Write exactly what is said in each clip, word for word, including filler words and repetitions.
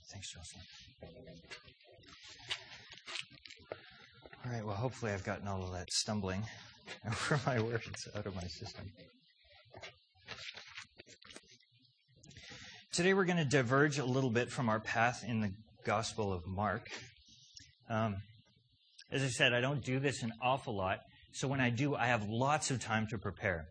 Thanks, Jocelyn. All right, well, hopefully I've gotten all of that stumbling over my words out of my system. Today we're going to diverge a little bit from our path in the Gospel of Mark. Um, as I said, I don't do this an awful lot, so when I do, I have lots of time to prepare.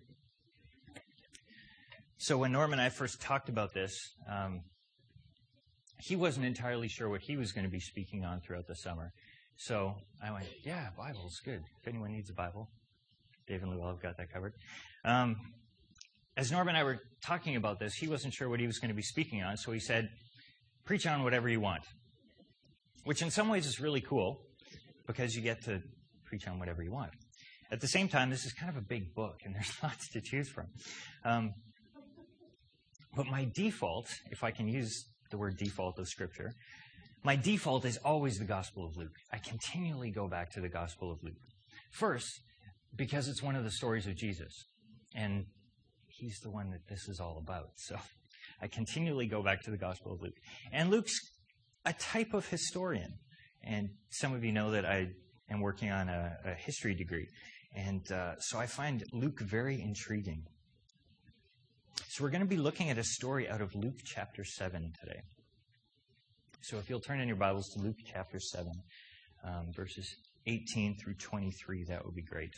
So when Norm and I first talked about this, um, he wasn't entirely sure what he was going to be speaking on throughout the summer. So I went, yeah, Bible's good. If anyone needs a Bible, Dave and Lou have got that covered. Um, as Norm and I were talking about this, he wasn't sure what he was going to be speaking on, so he said, preach on whatever you want. Which in some ways is really cool, because you get to preach on whatever you want. At the same time, this is kind of a big book, and there's lots to choose from. Um, but my default, if I can use the word default of Scripture, my default is always the Gospel of Luke. I continually go back to the Gospel of Luke. First, because it's one of the stories of Jesus, and he's the one that this is all about. So I continually go back to the Gospel of Luke. And Luke's a type of historian, and some of you know that I am working on a, a history degree, and uh, so I find Luke very intriguing. So we're going to be looking at a story out of Luke chapter seven today. So if you'll turn in your Bibles to Luke chapter seven, um, verses eighteen through twenty-three, that would be great.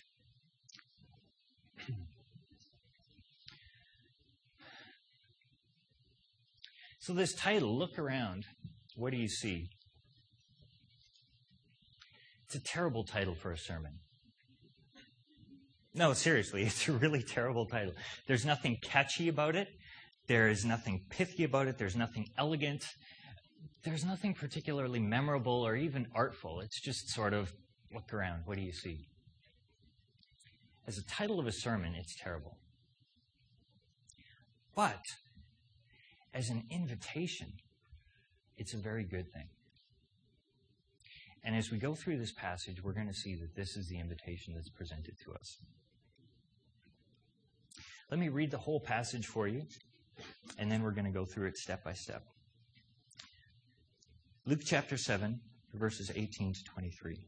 So this title, look around, what do you see? It's a terrible title for a sermon. No, seriously, it's a really terrible title. There's nothing catchy about it. There is nothing pithy about it. There's nothing elegant. There's nothing particularly memorable or even artful. It's just sort of, look around, what do you see? As a title of a sermon, it's terrible. But as an invitation, it's a very good thing. And as we go through this passage, we're going to see that this is the invitation that's presented to us. Let me read the whole passage for you, and then we're going to go through it step by step. Luke chapter seven, verses eighteen to twenty-three.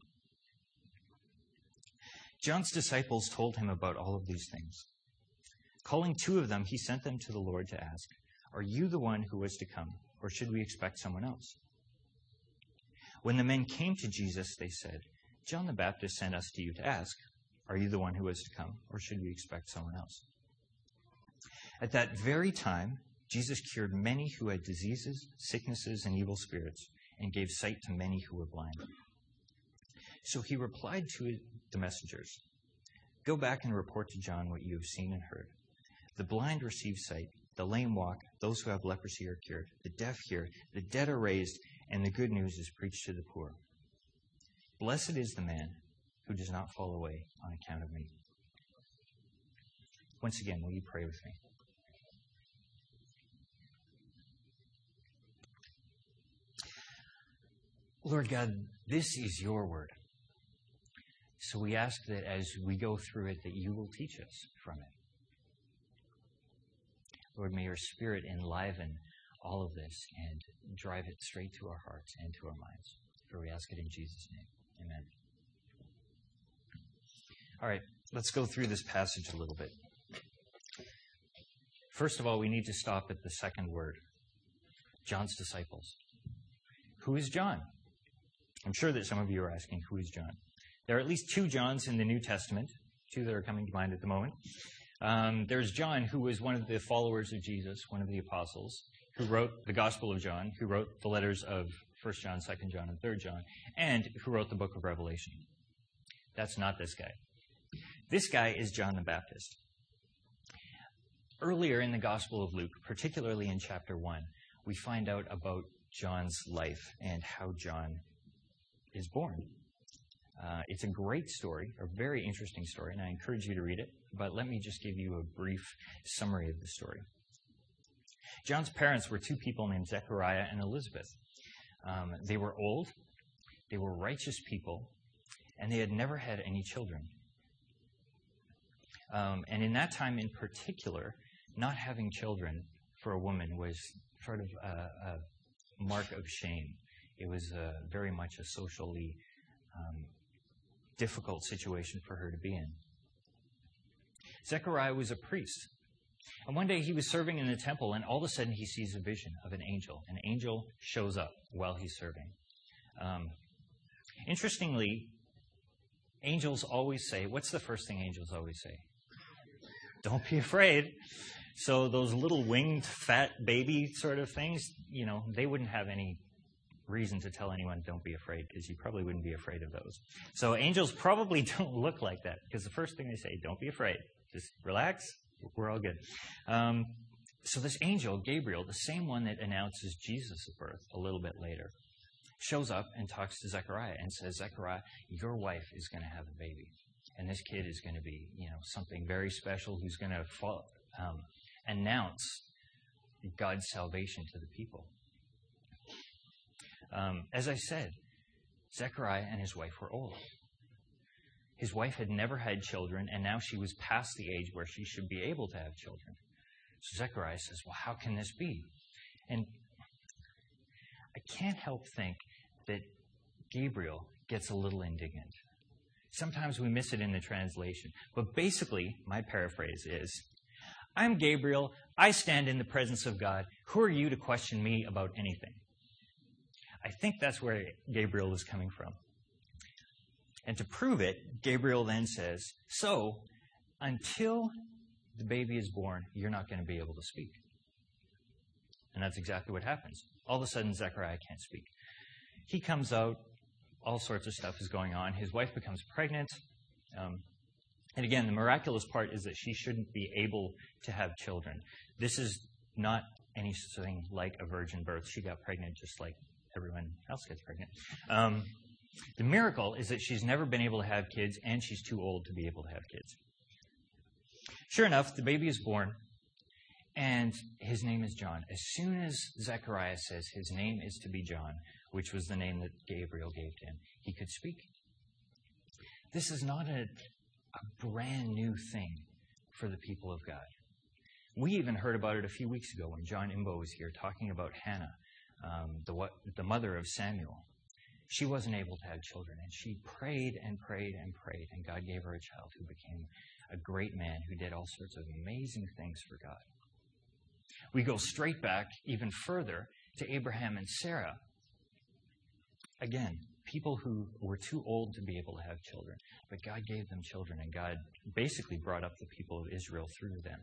John's disciples told him about all of these things. Calling two of them, he sent them to the Lord to ask, "Are you the one who was to come, or should we expect someone else?" When the men came to Jesus, they said, "John the Baptist sent us to you to ask, 'Are you the one who was to come, or should we expect someone else?'" At that very time, Jesus cured many who had diseases, sicknesses, and evil spirits, and gave sight to many who were blind. So he replied to the messengers, "Go back and report to John what you have seen and heard. The blind receive sight, the lame walk, those who have leprosy are cured, the deaf hear, the dead are raised, and the good news is preached to the poor. Blessed is the man who does not fall away on account of me." Once again, will you pray with me? Lord God, this is your word. So we ask that as we go through it, that you will teach us from it. Lord, may your Spirit enliven all of this and drive it straight to our hearts and to our minds. For we ask it in Jesus' name. Amen. All right, let's go through this passage a little bit. First of all, we need to stop at the second word, John's disciples. Who is John? I'm sure that some of you are asking, who is John? There are at least two Johns in the New Testament, two that are coming to mind at the moment. Um, there's John, who was one of the followers of Jesus, one of the apostles, who wrote the Gospel of John, who wrote the letters of First John, Second John, and Third John, and who wrote the book of Revelation. That's not this guy. This guy is John the Baptist. Earlier in the Gospel of Luke, particularly in chapter one, we find out about John's life and how John is born. Uh, it's a great story, a very interesting story, and I encourage you to read it, but let me just give you a brief summary of the story. John's parents were two people named Zechariah and Elizabeth. Um, they were old, they were righteous people, and they had never had any children. Um, and in that time in particular, not having children for a woman was sort of a, a mark of shame. It was uh, very much a socially um, difficult situation for her to be in. Zechariah was a priest. And one day he was serving in the temple, and all of a sudden he sees a vision of an angel. An angel shows up while he's serving. Um, interestingly, angels always say, what's the first thing angels always say? Don't be afraid. So those little winged, fat baby sort of things, you know, they wouldn't have any reason to tell anyone, don't be afraid, because you probably wouldn't be afraid of those. So angels probably don't look like that, because the first thing they say, don't be afraid. Just relax. We're all good. Um, so this angel, Gabriel, the same one that announces Jesus' birth a little bit later, shows up and talks to Zechariah and says, Zechariah, your wife is going to have a baby. And this kid is going to be, you know, something very special who's going to fall, um, announce God's salvation to the people. Um, as I said, Zechariah and his wife were old. His wife had never had children, and now she was past the age where she should be able to have children. So Zechariah says, well, how can this be? And I can't help think that Gabriel gets a little indignant. Sometimes we miss it in the translation. But basically, my paraphrase is, I'm Gabriel. I stand in the presence of God. Who are you to question me about anything? I think that's where Gabriel is coming from. And to prove it, Gabriel then says, so, until the baby is born, you're not going to be able to speak. And that's exactly what happens. All of a sudden, Zechariah can't speak. He comes out. All sorts of stuff is going on. His wife becomes pregnant. Um, and again, the miraculous part is that she shouldn't be able to have children. This is not anything like a virgin birth. She got pregnant just like everyone else gets pregnant. Um, the miracle is that she's never been able to have kids, and she's too old to be able to have kids. Sure enough, the baby is born, and his name is John. As soon as Zechariah says his name is to be John, which was the name that Gabriel gave to him, he could speak. This is not a, a brand new thing for the people of God. We even heard about it a few weeks ago when John Imbo was here talking about Hannah, um, the, what, the mother of Samuel. She wasn't able to have children, and she prayed and prayed and prayed, and God gave her a child who became a great man who did all sorts of amazing things for God. We go straight back even further to Abraham and Sarah. Again, people who were too old to be able to have children, but God gave them children, and God basically brought up the people of Israel through them.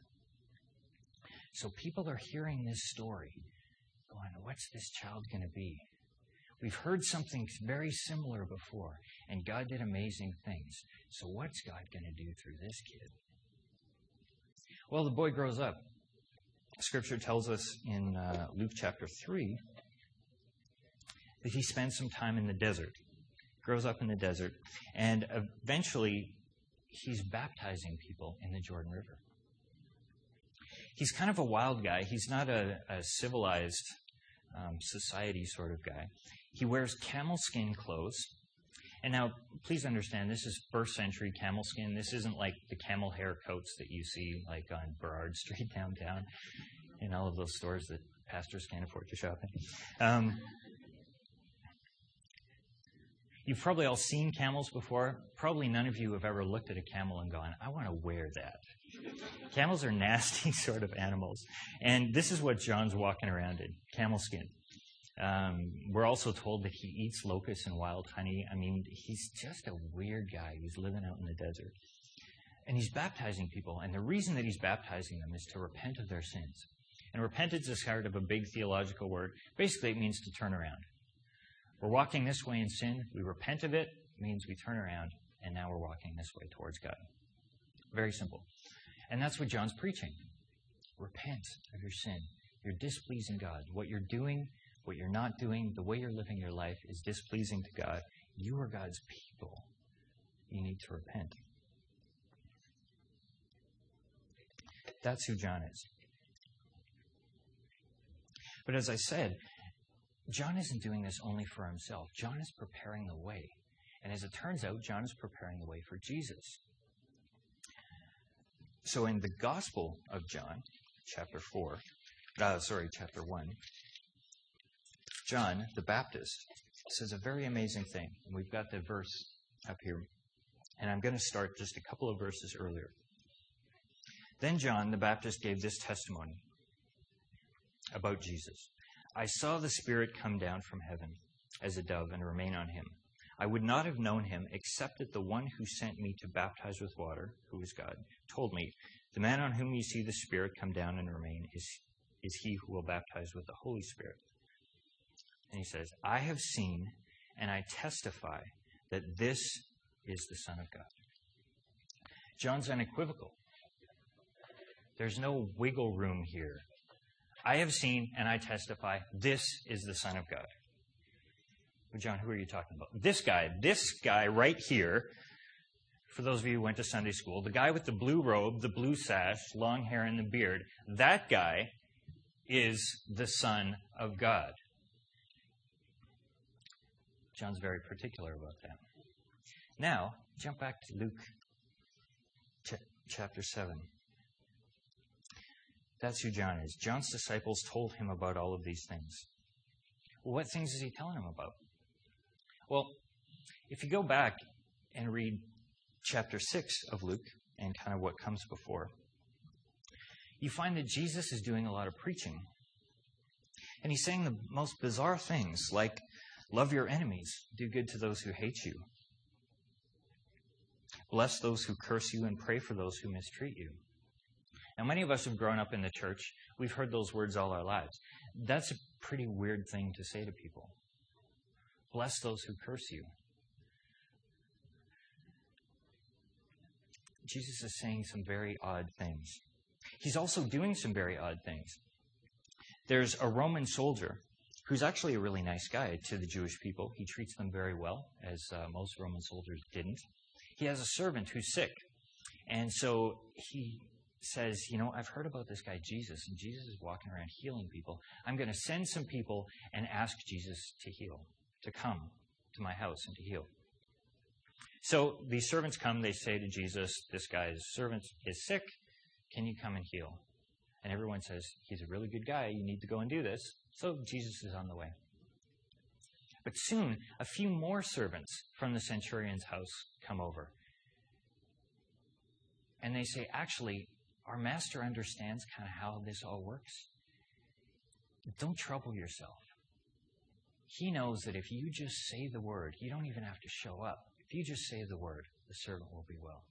So people are hearing this story, going, what's this child going to be? We've heard something very similar before, and God did amazing things. So what's God going to do through this kid? Well, the boy grows up. Scripture tells us in uh, Luke chapter three that he spends some time in the desert, grows up in the desert, and eventually he's baptizing people in the Jordan River. He's kind of a wild guy. He's not a, a civilized um, society sort of guy. He wears camel skin clothes. And now, please understand, this is first century camel skin. This isn't like the camel hair coats that you see like on Burrard Street downtown in all of those stores that pastors can't afford to shop in. Um, you've probably all seen camels before. Probably none of you have ever looked at a camel and gone, I want to wear that. Camels are nasty sort of animals. And this is what John's walking around in, camel skin. Um, we're also told that he eats locusts and wild honey. I mean, he's just a weird guy who's living out in the desert. And he's baptizing people. And the reason that he's baptizing them is to repent of their sins. And repentance is kind of a big theological word. Basically, it means to turn around. We're walking this way in sin. We repent of it. It means we turn around. And now we're walking this way towards God. Very simple. And that's what John's preaching. Repent of your sin. You're displeasing God. What you're doing, what you're not doing, the way you're living your life is displeasing to God. You are God's people. You need to repent. That's who John is. But as I said, John isn't doing this only for himself. John is preparing the way. And as it turns out, John is preparing the way for Jesus. So in the Gospel of John, chapter four, uh, sorry, chapter one, John the Baptist says a very amazing thing. And we've got the verse up here. And I'm going to start just a couple of verses earlier. Then John the Baptist gave this testimony about Jesus. I saw the Spirit come down from heaven as a dove and remain on him. I would not have known him except that the one who sent me to baptize with water, who is God, told me, the man on whom you see the Spirit come down and remain is, is he who will baptize with the Holy Spirit. And he says, I have seen and I testify that this is the Son of God. John's unequivocal. There's no wiggle room here. I have seen and I testify this is the Son of God. Well, John, who are you talking about? This guy, this guy right here, for those of you who went to Sunday school, the guy with the blue robe, the blue sash, long hair, and the beard, that guy is the Son of God. John's very particular about that. Now, jump back to Luke ch- chapter seven. That's who John is. John's disciples told him about all of these things. Well, what things is he telling them about? Well, if you go back and read chapter six of Luke and kind of what comes before, you find that Jesus is doing a lot of preaching. And he's saying the most bizarre things like, love your enemies, do good to those who hate you. Bless those who curse you and pray for those who mistreat you. Now, many of us have grown up in the church. We've heard those words all our lives. That's a pretty weird thing to say to people. Bless those who curse you. Jesus is saying some very odd things. He's also doing some very odd things. There's a Roman soldier who's actually a really nice guy to the Jewish people. He treats them very well, as uh, most Roman soldiers didn't. He has a servant who's sick. And so he says, you know, I've heard about this guy Jesus, and Jesus is walking around healing people. I'm going to send some people and ask Jesus to heal, to come to my house and to heal. So these servants come, they say to Jesus, this guy's servant is sick, can you come and heal? And everyone says, he's a really good guy, you need to go and do this. So Jesus is on the way. But soon, a few more servants from the centurion's house come over. And they say, actually, our master understands kind of how this all works. Don't trouble yourself. He knows that if you just say the word, you don't even have to show up. If you just say the word, the servant will be well.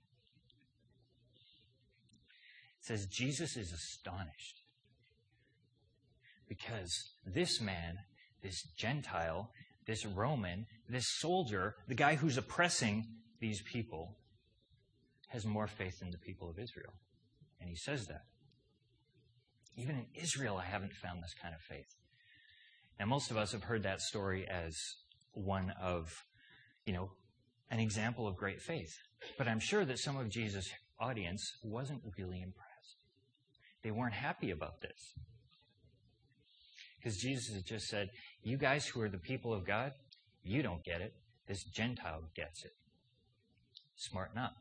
It says Jesus is astonished because this man, this Gentile, this Roman, this soldier, the guy who's oppressing these people, has more faith than the people of Israel. And he says that. Even in Israel, I haven't found this kind of faith. Now, most of us have heard that story as one of, you know, an example of great faith. But I'm sure that some of Jesus' audience wasn't really impressed. They weren't happy about this. Because Jesus has just said, you guys who are the people of God, you don't get it. This Gentile gets it. Smarten up.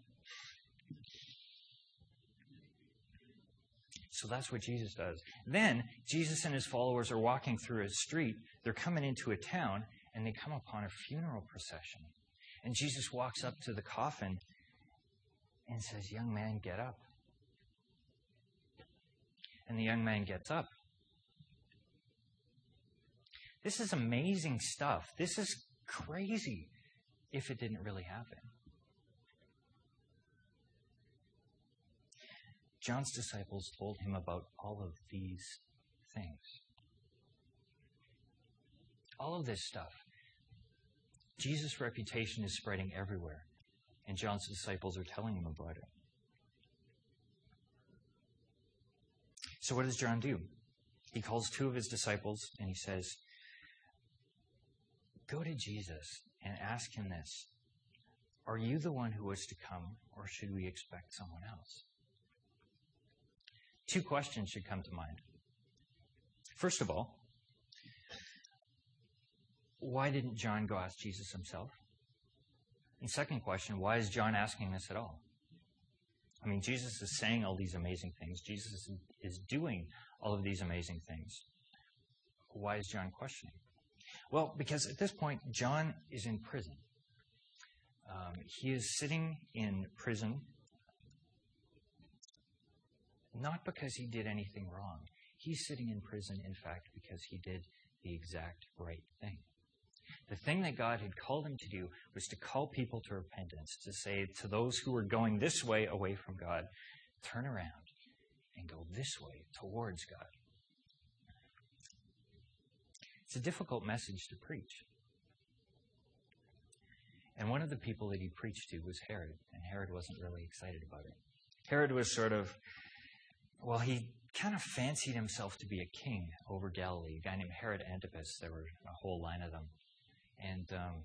So that's what Jesus does. Then, Jesus and his followers are walking through a street. They're coming into a town, and they come upon a funeral procession. And Jesus walks up to the coffin and says, young man, get up. And the young man gets up. This is amazing stuff. This is crazy if it didn't really happen. John's disciples told him about all of these things. All of this stuff. Jesus' reputation is spreading everywhere, and John's disciples are telling him about it. So what does John do? He calls two of his disciples, and he says, go to Jesus and ask him this. Are you the one who was to come, or should we expect someone else? Two questions should come to mind. First of all, why didn't John go ask Jesus himself? And second question, why is John asking this at all? I mean, Jesus is saying all these amazing things. Jesus is doing all of these amazing things. Why is John questioning? Well, because at this point, John is in prison. Um, he is sitting in prison not because he did anything wrong. He's sitting in prison, in fact, because he did the exact right thing. The thing that God had called him to do was to call people to repentance, to say to those who were going this way away from God, turn around and go this way towards God. It's a difficult message to preach. And one of the people that he preached to was Herod, and Herod wasn't really excited about it. Herod was sort of, well, he kind of fancied himself to be a king over Galilee, a guy named Herod Antipas. There were a whole line of them. And um,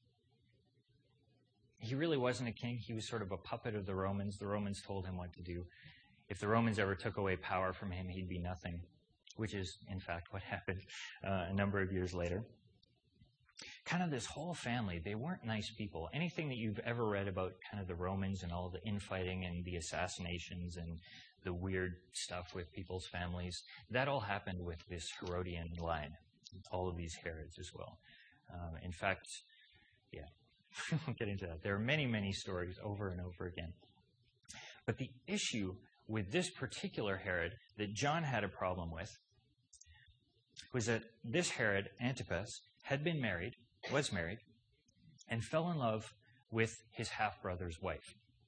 he really wasn't a king. He was sort of a puppet of the Romans. The Romans told him what to do. If the Romans ever took away power from him, he'd be nothing, which is, in fact, what happened uh, a number of years later. Kind of this whole family, they weren't nice people. Anything that you've ever read about kind of the Romans and all the infighting and the assassinations and the weird stuff with people's families, that all happened with this Herodian line, all of these Herods as well. Um, in fact, yeah, we'll get into that. There are many, many stories over and over again. But the issue with this particular Herod that John had a problem with was that this Herod, Antipas, had been married, was married, and fell in love with his half-brother's wife.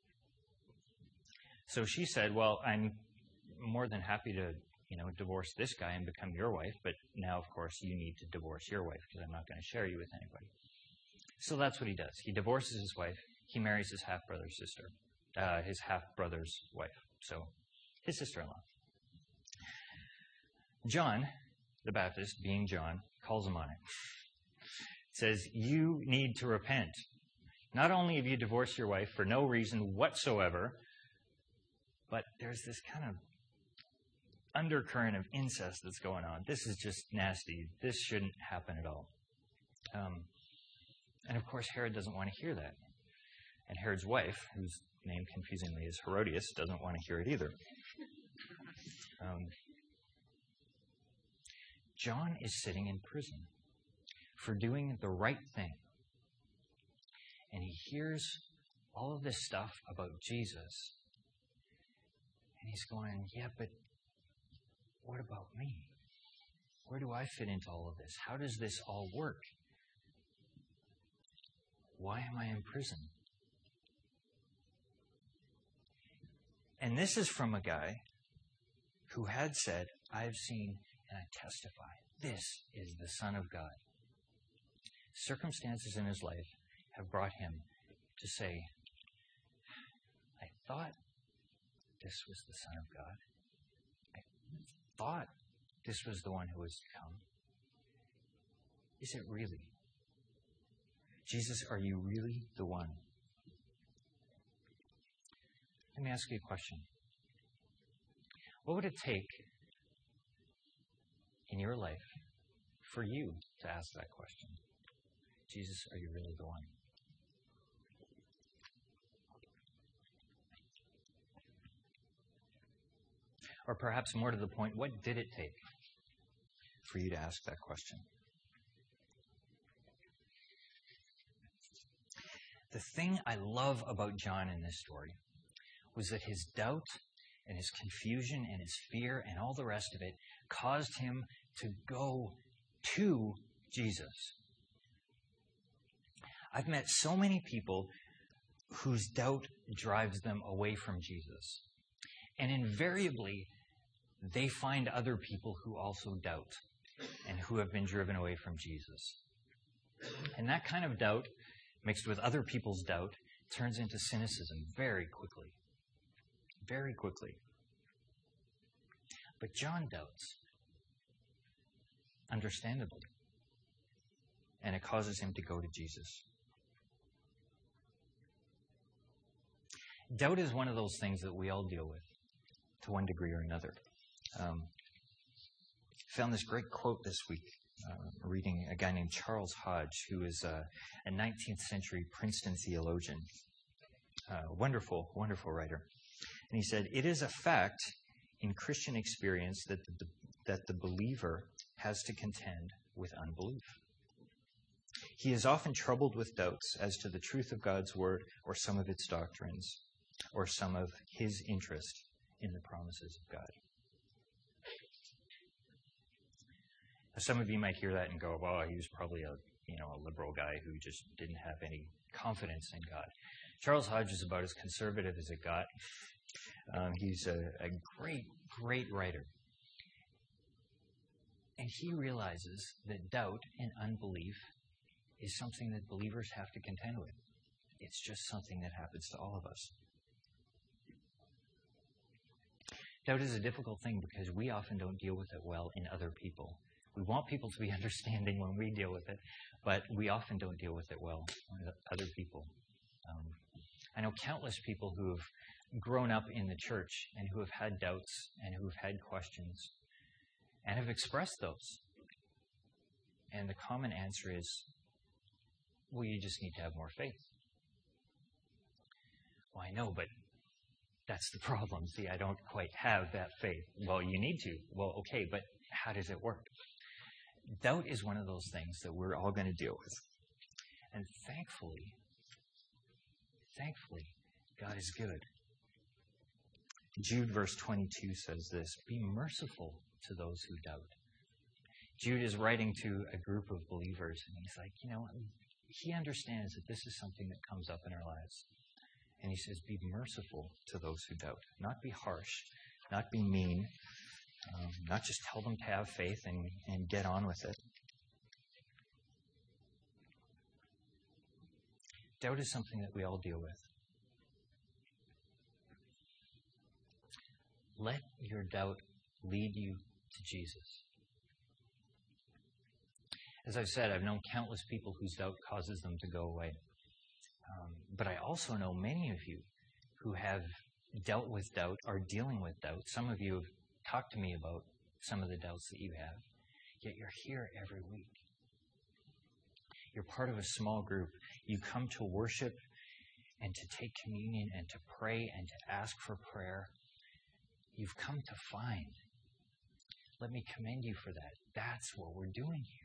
So she said, well, I'm more than happy to, you know, divorce this guy and become your wife, but now, of course, you need to divorce your wife because I'm not going to share you with anybody. So that's what he does. He divorces his wife. He marries his half-brother's sister, uh, his half-brother's wife. So his sister-in-law. John, the Baptist, being John, calls him on it. Says, you need to repent. Not only have you divorced your wife for no reason whatsoever, but there's this kind of undercurrent of incest that's going on. This is just nasty. This shouldn't happen at all. Um, and of course, Herod doesn't want to hear that. And Herod's wife, whose name confusingly is Herodias, doesn't want to hear it either. Um, John is sitting in prison for doing the right thing. And he hears all of this stuff about Jesus. And he's going, yeah, but what about me? Where do I fit into all of this? How does this all work? Why am I in prison? And this is from a guy who had said, I've seen and I testify, this is the Son of God. Circumstances in his life have brought him to say, I thought this was the Son of God. I thought this was the one who was to come. Is it really? Jesus, are you really the one? Let me ask you a question. What would it take in your life for you to ask that question? Jesus, are you really the one? Or perhaps more to the point, what did it take for you to ask that question? The thing I love about John in this story was that his doubt and his confusion and his fear and all the rest of it caused him to go to Jesus. I've met so many people whose doubt drives them away from Jesus. And invariably, they find other people who also doubt and who have been driven away from Jesus. And that kind of doubt, mixed with other people's doubt, turns into cynicism very quickly. Very quickly. But John doubts. Understandably. And it causes him to go to Jesus. Doubt is one of those things that we all deal with to one degree or another. Um, I found this great quote this week, uh, reading a guy named Charles Hodge, who is uh, a nineteenth century Princeton theologian. Uh, wonderful, wonderful writer. And he said, it is a fact in Christian experience that the, that the believer has to contend with unbelief. He is often troubled with doubts as to the truth of God's word or some of its doctrines or some of his interest in the promises of God. Some of you might hear that and go, well, he was probably a you know a liberal guy who just didn't have any confidence in God. Charles Hodge is about as conservative as it got. Um, he's a, a great, great writer. And he realizes that doubt and unbelief is something that believers have to contend with. It's just something that happens to all of us. Doubt is a difficult thing because we often don't deal with it well in other people. We want people to be understanding when we deal with it, but we often don't deal with it well with other people. Um, I know countless people who have grown up in the church and who have had doubts and who have had questions and have expressed those. And the common answer is, well, you just need to have more faith. Well, I know, but that's the problem. See, I don't quite have that faith. Well, you need to. Well, okay, but how does it work? Doubt is one of those things that we're all going to deal with. And thankfully, thankfully, God is good. Jude verse twenty-two says this, be merciful to those who doubt. Jude is writing to a group of believers, and he's like, you know, he understands that this is something that comes up in our lives. And he says, be merciful to those who doubt. Not be harsh, not be mean, um, not just tell them to have faith and, and get on with it. Doubt is something that we all deal with. Let your doubt lead you to Jesus. As I've said, I've known countless people whose doubt causes them to go away. Um, but I also know many of you who have dealt with doubt, are dealing with doubt. Some of you have talked to me about some of the doubts that you have. Yet you're here every week. You're part of a small group. You come to worship and to take communion and to pray and to ask for prayer. You've come to find. Let me commend you for that. That's what we're doing here.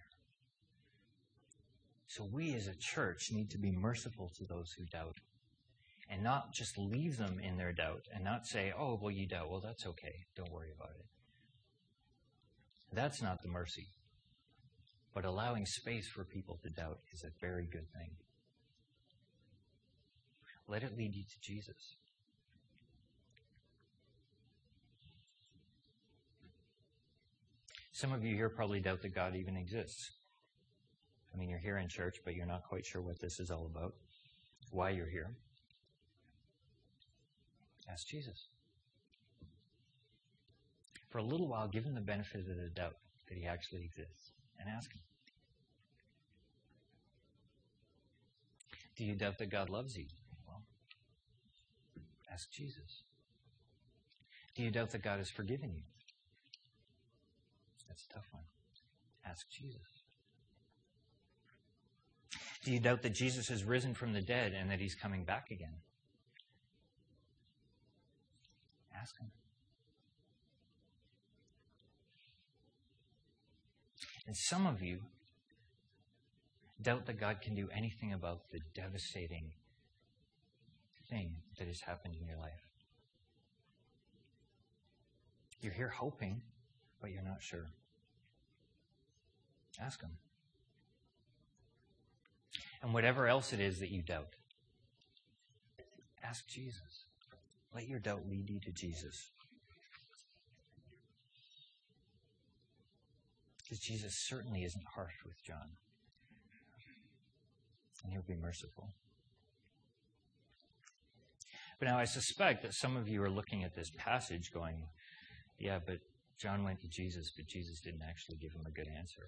So we as a church need to be merciful to those who doubt and not just leave them in their doubt and not say, oh, well, you doubt. Well, that's okay. Don't worry about it. That's not the mercy. But allowing space for people to doubt is a very good thing. Let it lead you to Jesus. Some of you here probably doubt that God even exists. I mean, you're here in church, but you're not quite sure what this is all about, why you're here. Ask Jesus. For a little while, give him the benefit of the doubt that he actually exists, and ask him. Do you doubt that God loves you? Well, ask Jesus. Do you doubt that God has forgiven you? That's a tough one. Ask Jesus. Do you doubt that Jesus has risen from the dead and that he's coming back again? Ask him. And some of you doubt that God can do anything about the devastating thing that has happened in your life. You're here hoping, but you're not sure. Ask him. And whatever else it is that you doubt, ask Jesus. Let your doubt lead you to Jesus. Because Jesus certainly isn't harsh with John. And he'll be merciful. But now I suspect that some of you are looking at this passage going, yeah, but John went to Jesus, but Jesus didn't actually give him a good answer.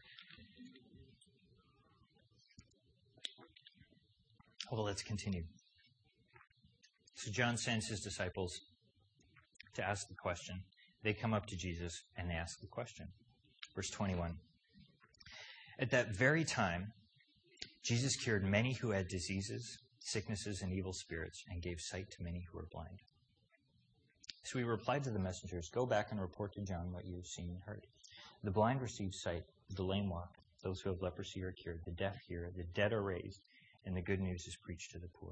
Well, let's continue. So John sends his disciples to ask the question. They come up to Jesus and they ask the question. Verse twenty-one. At that very time, Jesus cured many who had diseases, sicknesses, and evil spirits, and gave sight to many who were blind. So he replied to the messengers, go back and report to John what you have seen and heard. The blind receive sight, the lame walk, Those who have leprosy are cured, the deaf hear, the dead are raised, and the good news is preached to the poor.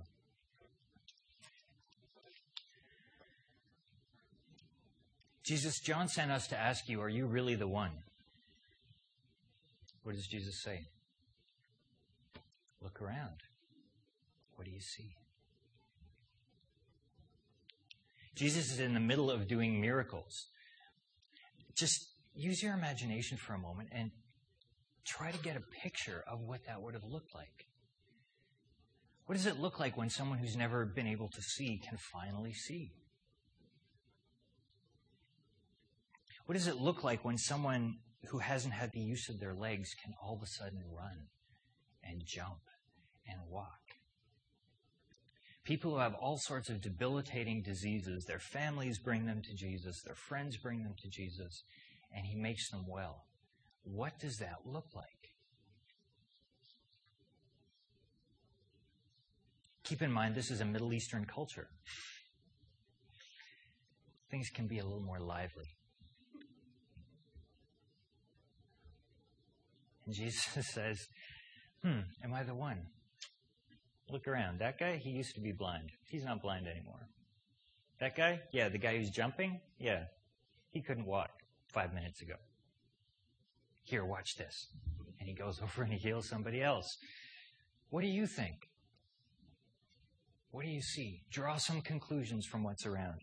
Jesus, John sent us to ask you, are you really the one? What does Jesus say? Look around. What do you see? Jesus is in the middle of doing miracles. Just use your imagination for a moment and try to get a picture of what that would have looked like. What does it look like when someone who's never been able to see can finally see? What does it look like when someone who hasn't had the use of their legs can all of a sudden run and jump and walk? People who have all sorts of debilitating diseases, their families bring them to Jesus, their friends bring them to Jesus, and He makes them well. What does that look like? Keep in mind, this is a Middle Eastern culture. Things can be a little more lively. And Jesus says, hmm, am I the one? Look around. That guy, he used to be blind. He's not blind anymore. That guy? Yeah, the guy who's jumping? Yeah. He couldn't walk five minutes ago. Here, watch this. And he goes over and he heals somebody else. What do you think? What do you see? Draw some conclusions from what's around.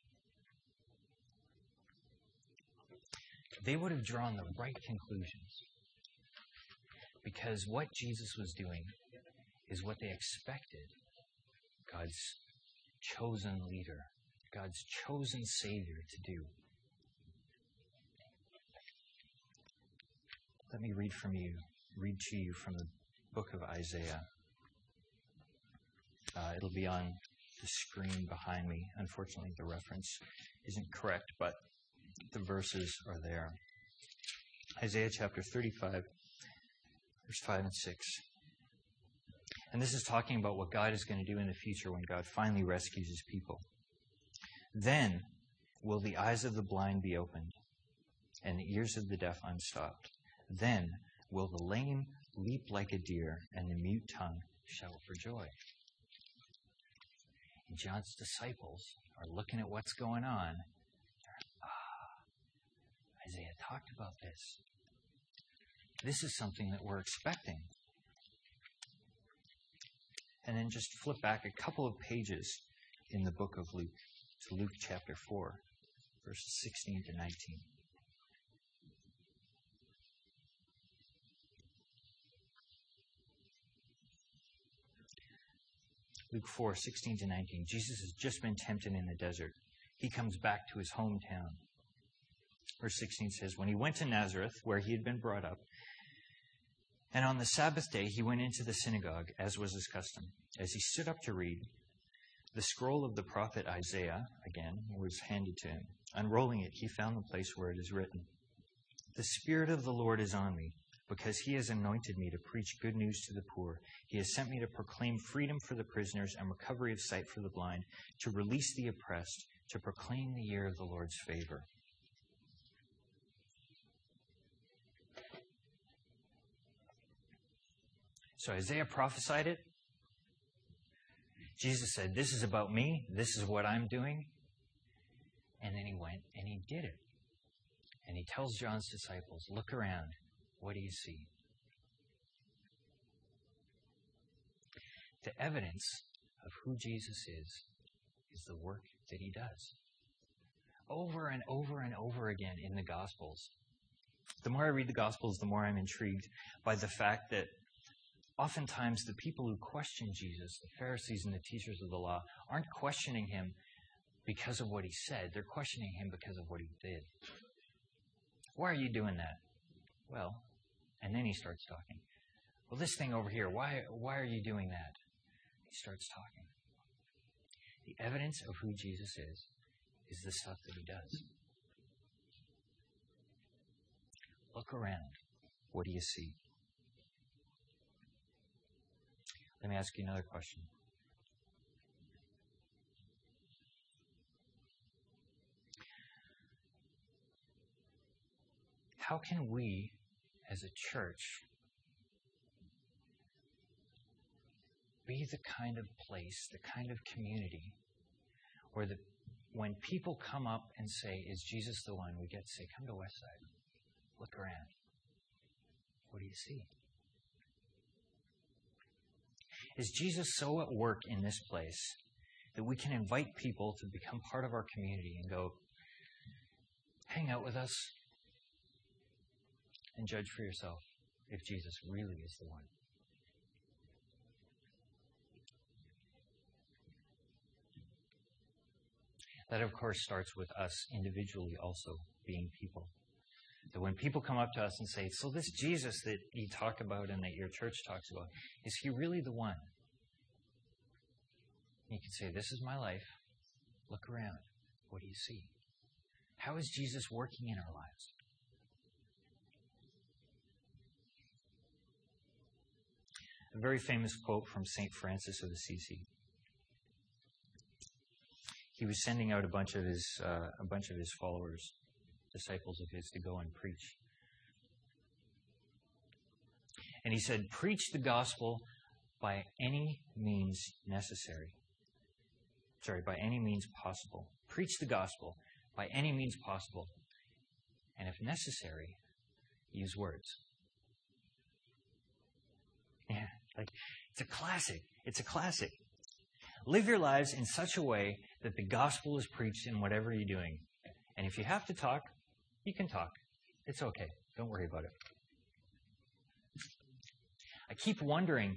They would have drawn the right conclusions. Because what Jesus was doing is what they expected God's chosen leader, God's chosen Savior to do. Let me read from you, read to you from the book of Isaiah. Uh, it'll be on the screen behind me. Unfortunately, the reference isn't correct, but the verses are there. Isaiah chapter thirty-five, verse five and six. And this is talking about what God is going to do in the future when God finally rescues His people. Then will the eyes of the blind be opened, and the ears of the deaf unstopped. Then will the lame leap like a deer, and the mute tongue shout for joy. And John's disciples are looking at what's going on. Ah, Isaiah talked about this. This is something that we're expecting. And then just flip back a couple of pages in the book of Luke to Luke chapter four, verses sixteen to nineteen. Luke four, sixteen to nineteen. Jesus has just been tempted in the desert. He comes back to his hometown. Verse sixteen says, when he went to Nazareth, where he had been brought up, and on the Sabbath day he went into the synagogue, as was his custom. As he stood up to read, the scroll of the prophet Isaiah, again, was handed to him. Unrolling it, he found the place where it is written, the Spirit of the Lord is on me, because He has anointed me to preach good news to the poor. He has sent me to proclaim freedom for the prisoners and recovery of sight for the blind, to release the oppressed, to proclaim the year of the Lord's favor. So Isaiah prophesied it. Jesus said, this is about me. This is what I'm doing. And then he went and he did it. And he tells John's disciples, look around. What do you see? The evidence of who Jesus is, is the work that He does. Over and over and over again in the Gospels. The more I read the Gospels, the more I'm intrigued by the fact that oftentimes the people who question Jesus, the Pharisees and the teachers of the law, aren't questioning Him because of what He said. They're questioning Him because of what He did. Why are you doing that? Well, and then He starts talking. Well, this thing over here, why, why are you doing that? He starts talking. The evidence of who Jesus is, is the stuff that He does. Look around. What do you see? Let me ask you another question. How can we, as a church, be the kind of place, the kind of community where the, when people come up and say, is Jesus the one? We get to say, come to Westside. Look around. What do you see? Is Jesus so at work in this place that we can invite people to become part of our community and go, hang out with us and judge for yourself if Jesus really is the one? That, of course, starts with us individually also being people. That when people come up to us and say, so this Jesus that you talk about and that your church talks about, is he really the one? You can say, this is my life. Look around. What do you see? How is Jesus working in our lives? A very famous quote from Saint Francis of Assisi. He was sending out a bunch of his uh, a bunch of his followers, disciples of his, to go and preach. And he said, preach the gospel by any means necessary. Sorry, by any means possible. Preach the gospel by any means possible. And if necessary, use words. Yeah, like, it's a classic. It's a classic. Live your lives in such a way that the gospel is preached in whatever you're doing. And if you have to talk, you can talk. It's okay. Don't worry about it. I keep wondering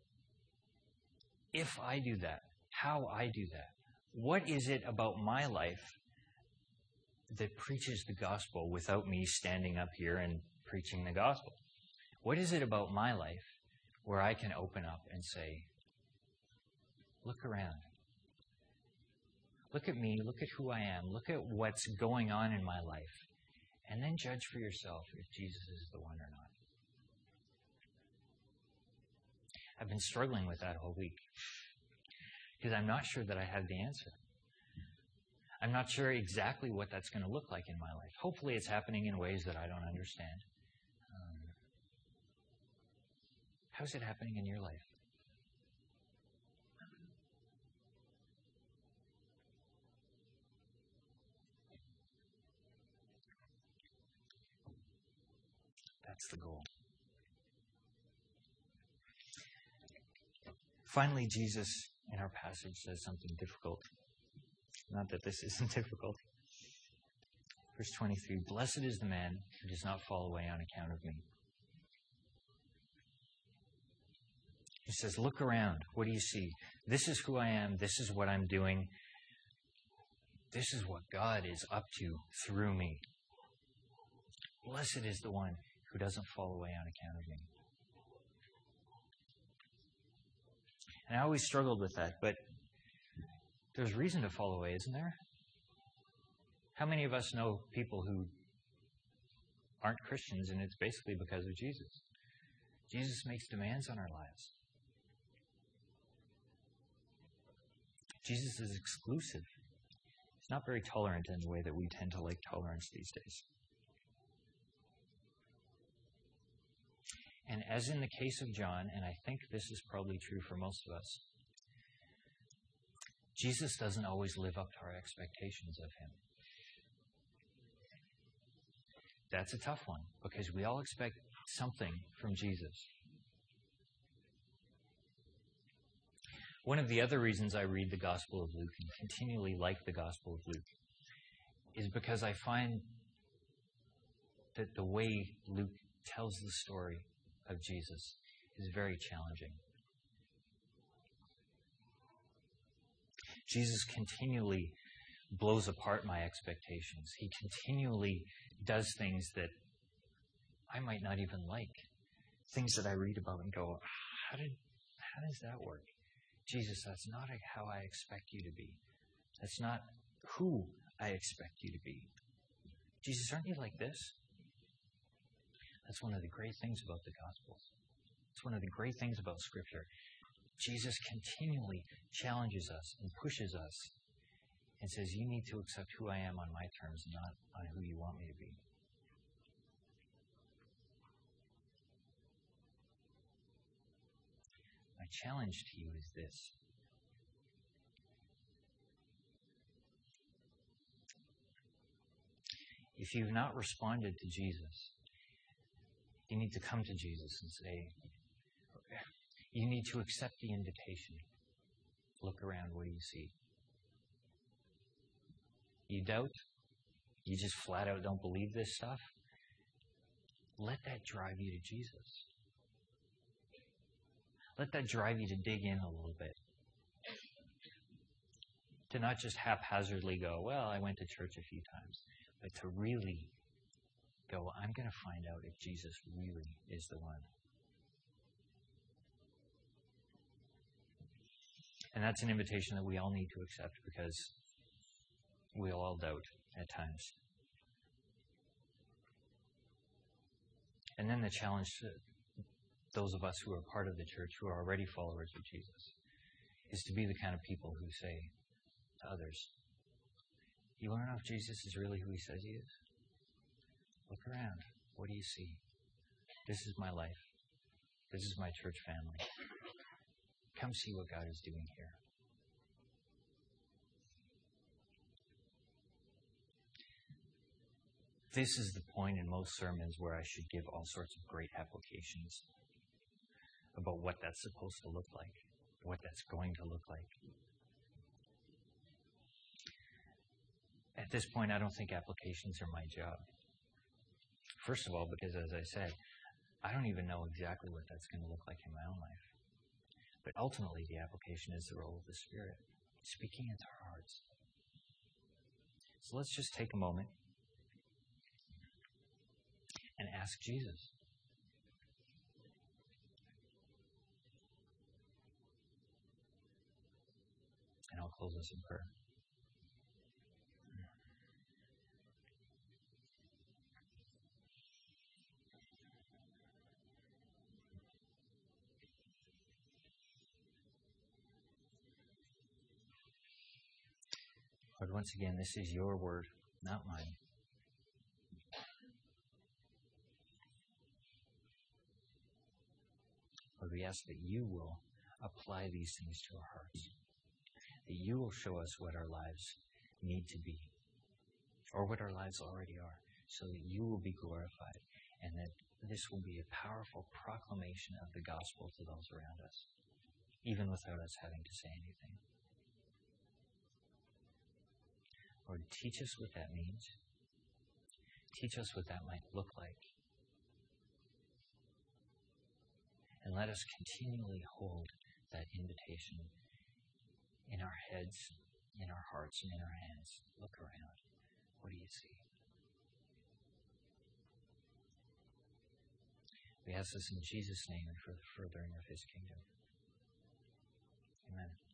if I do that, how I do that. What is it about my life that preaches the gospel without me standing up here and preaching the gospel? What is it about my life where I can open up and say, look around. Look at me. Look at who I am. Look at what's going on in my life. And then judge for yourself if Jesus is the one or not. I've been struggling with that whole week because I'm not sure that I have the answer. I'm not sure exactly what that's going to look like in my life. Hopefully it's happening in ways that I don't understand. Um, how is it happening in your life? That's the goal. Finally, Jesus, in our passage, says something difficult. Not that this isn't difficult. Verse twenty-three, blessed is the man who does not fall away on account of me. He says, look around. What do you see? This is who I am. This is what I'm doing. This is what God is up to through me. Blessed is the one who doesn't fall away on account of me. And I always struggled with that, but there's reason to fall away, isn't there? How many of us know people who aren't Christians, and it's basically because of Jesus? Jesus makes demands on our lives. Jesus is exclusive. He's not very tolerant in the way that we tend to like tolerance these days. And as in the case of John, and I think this is probably true for most of us, Jesus doesn't always live up to our expectations of him. That's a tough one, because we all expect something from Jesus. One of the other reasons I read the Gospel of Luke and continually like the Gospel of Luke is because I find that the way Luke tells the story of Jesus is very challenging. Jesus continually blows apart my expectations. He continually does things that I might not even like. Things that I read about and go, how did, how does that work? Jesus, that's not how I expect you to be. That's not who I expect you to be. Jesus, aren't you like this? That's one of the great things about the Gospels. It's one of the great things about Scripture. Jesus continually challenges us and pushes us and says, you need to accept who I am on my terms, not on who you want me to be. My My challenge to you is this. If you've not responded to Jesus, you need to come to Jesus and say, okay. You need to accept the invitation. Look around. What do you see? You doubt? You just flat out don't believe this stuff? Let that drive you to Jesus. Let that drive you to dig in a little bit. To not just haphazardly go, well, I went to church a few times. But to really go, I'm going to find out if Jesus really is the one. And that's an invitation that we all need to accept because we all doubt at times. And then the challenge to those of us who are part of the church, who are already followers of Jesus, is to be the kind of people who say to others, you want to know if Jesus is really who he says he is? Look around. What do you see? This is my life. This is my church family. Come see what God is doing here. This is the point in most sermons where I should give all sorts of great applications about what that's supposed to look like, what that's going to look like. At this point, I don't think applications are my job. First of all, because as I said, I don't even know exactly what that's going to look like in my own life. But ultimately, the application is the role of the Spirit, speaking into our hearts. So let's just take a moment and ask Jesus. And I'll close us in prayer. Lord, once again, this is your word, not mine. Lord, we ask that you will apply these things to our hearts, that you will show us what our lives need to be, or what our lives already are, so that you will be glorified, and that this will be a powerful proclamation of the gospel to those around us, even without us having to say anything. Lord, teach us what that means. Teach us what that might look like. And let us continually hold that invitation in our heads, in our hearts, and in our hands. Look around. What do you see? We ask this in Jesus' name and for the furthering of his kingdom. Amen.